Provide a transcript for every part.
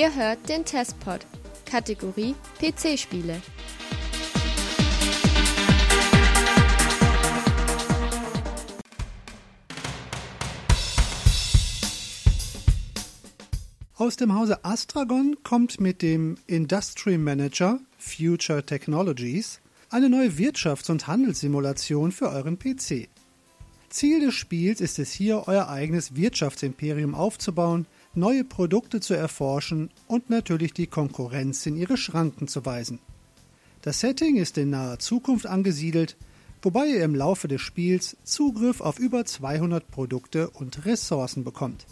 Ihr hört den Testpod, Kategorie PC-Spiele. Aus dem Hause Astragon kommt mit dem Industry Manager Future Technologies eine neue Wirtschafts- und Handelssimulation für euren PC. Ziel des Spiels ist es hier, euer eigenes Wirtschaftsimperium aufzubauen, neue Produkte zu erforschen und natürlich die Konkurrenz in ihre Schranken zu weisen. Das Setting ist in naher Zukunft angesiedelt, wobei ihr im Laufe des Spiels Zugriff auf über 200 Produkte und Ressourcen bekommt.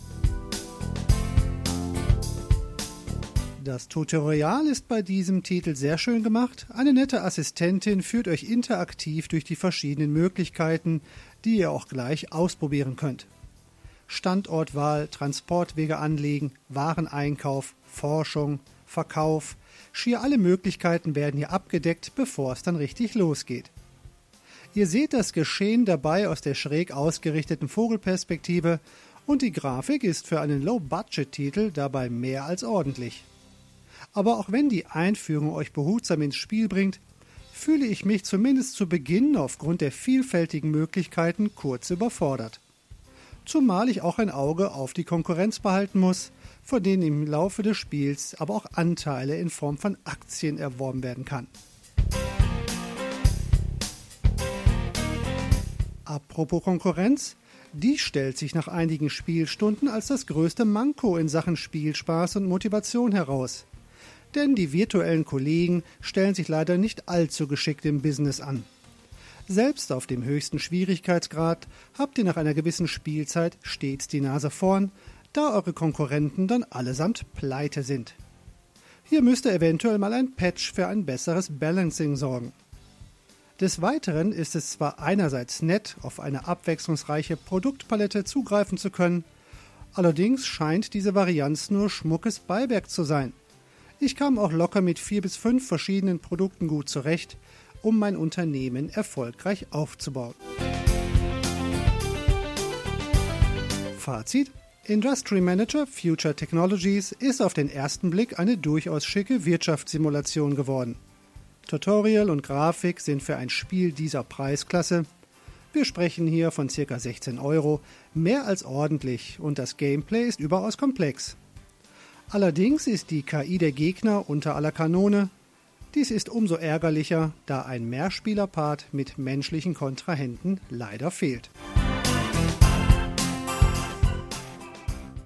Das Tutorial ist bei diesem Titel sehr schön gemacht. Eine nette Assistentin führt euch interaktiv durch die verschiedenen Möglichkeiten, die ihr auch gleich ausprobieren könnt. Standortwahl, Transportwege anlegen, Wareneinkauf, Forschung, Verkauf. Schier alle Möglichkeiten werden hier abgedeckt, bevor es dann richtig losgeht. Ihr seht das Geschehen dabei aus der schräg ausgerichteten Vogelperspektive und die Grafik ist für einen Low-Budget-Titel dabei mehr als ordentlich. Aber auch wenn die Einführung euch behutsam ins Spiel bringt, fühle ich mich zumindest zu Beginn aufgrund der vielfältigen Möglichkeiten kurz überfordert. Zumal ich auch ein Auge auf die Konkurrenz behalten muss, von denen im Laufe des Spiels aber auch Anteile in Form von Aktien erworben werden kann. Apropos Konkurrenz, die stellt sich nach einigen Spielstunden als das größte Manko in Sachen Spielspaß und Motivation heraus. Denn die virtuellen Kollegen stellen sich leider nicht allzu geschickt im Business an. Selbst auf dem höchsten Schwierigkeitsgrad habt ihr nach einer gewissen Spielzeit stets die Nase vorn, da eure Konkurrenten dann allesamt pleite sind. Hier müsste eventuell mal ein Patch für ein besseres Balancing sorgen. Des Weiteren ist es zwar einerseits nett, auf eine abwechslungsreiche Produktpalette zugreifen zu können, allerdings scheint diese Varianz nur schmuckes Beiwerk zu sein. Ich kam auch locker mit 4 bis 5 verschiedenen Produkten gut zurecht, um mein Unternehmen erfolgreich aufzubauen. Fazit: Industry Manager Future Technologies ist auf den ersten Blick eine durchaus schicke Wirtschaftssimulation geworden. Tutorial und Grafik sind für ein Spiel dieser Preisklasse, wir sprechen hier von ca. 16 €, mehr als ordentlich und das Gameplay ist überaus komplex. Allerdings ist die KI der Gegner unter aller Kanone. Dies ist umso ärgerlicher, da ein Mehrspielerpart mit menschlichen Kontrahenten leider fehlt.